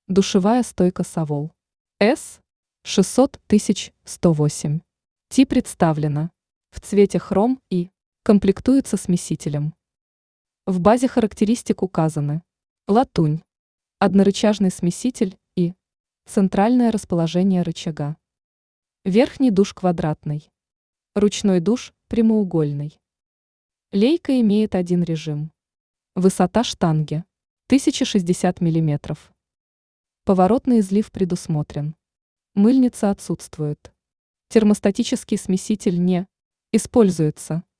Душевая стойка Savol S 600108. Ти представлена в цвете хром и комплектуется смесителем. В базе характеристик указаны латунь, однорычажный смеситель и центральное расположение рычага. Верхний душ квадратный, ручной душ прямоугольный. Лейка имеет один режим. Высота штанги 1060 мм. Поворотный излив предусмотрен. Мыльница отсутствует. Термостатический смеситель не используется.